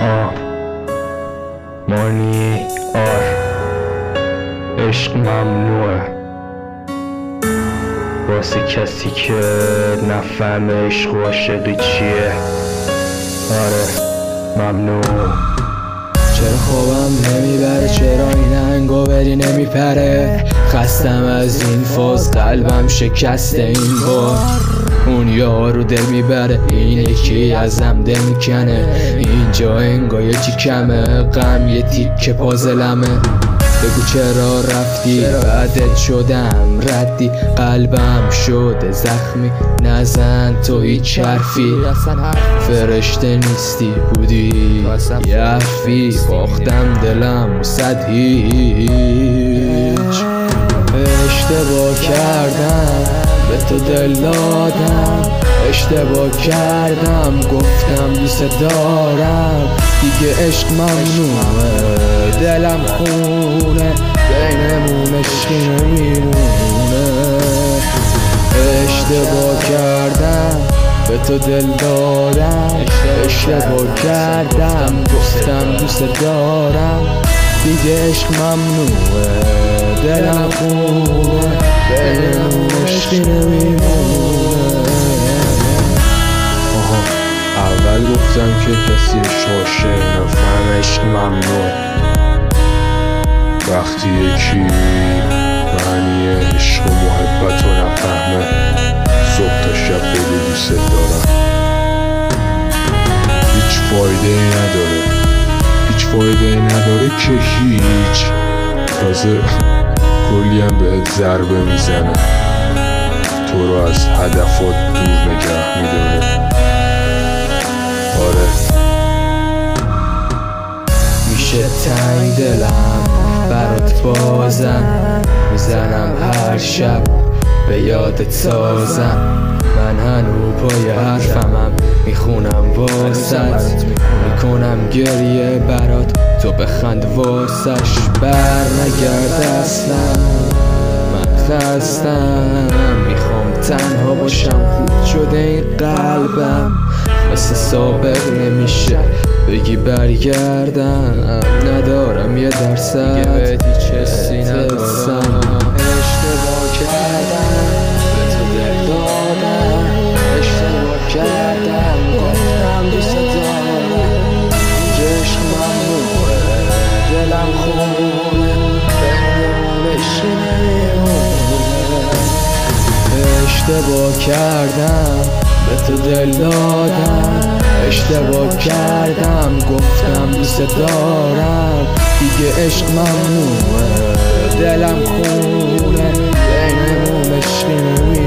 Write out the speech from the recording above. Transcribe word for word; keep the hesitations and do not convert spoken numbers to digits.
آه مانی آر عشق ممنوعه واسه کسی که نفهمه عشق و عاشقی چیه. آره ممنوع. چرا خوابم نمیبره، چرا این انگو بری نمیپره، خستم از این فاز، قلبم شکسته این بار. اون یارو دل میبره، این یکی ازم دل میکنه، اینجا انگا یکی کمه، غم یه تیکه پازلمه. بگو چرا رفتی، بعدت شدم ردی، قلبم شده زخمی، نزن تو هیچ حرفی، فرشته نیستی بودی یه حرفی، باختم دلم و صد هیچ. اشتباه کردم به تو دل دادم، اشتباه کردم گفتم دوست دارم، دیگه عشق ممنوعه، دلم خونه، بینمون عشقی نمیمونه. اشتباه کردم به تو دل دادم، اشتباه کردم گفتم دوست دارم، دیگه عشق ممنوعه، دلم خونه، بینمون عشقی نمیمونه. اول گفتم که کسی عاشق نفهم عشق ممنوعه، وقتی یکی معنی عشق و محبت رو نفهمه، صبح تا شب بگو دوست دارم، هیچ فایده ای نداره، هیچ فایده ای نداره که هیچ، تازه کلی هم بهت ضربه میزنه، تو رو از هدفات دور نگه میداره. آره میشه تنگ دلم برات بازم، میزنم هر شب به یادت سازم، من هنو پای حرفمم میخونم واسط، میکنم گریه برات تو بخند واسش، بر نگرد اصلا من خستم، میخوام تنها باشم، خود شده این قلبم، مثل سابق نمیشه بگی برگردم، ندارم یه درصد حسی ندارم. اشتباه کردم به تو دل دادم، اشتباه کردم گفتم دوست دارم، عشق ممنوعه، دلم خونه، بینمون عشقی نمیمونه. اشتباه کردم به تو دل دادم، اشتباه کردم گفتم دوست دارم، دیگه عشق ممنوعه، دلم خونه، بینمون عشقی نمیمونه.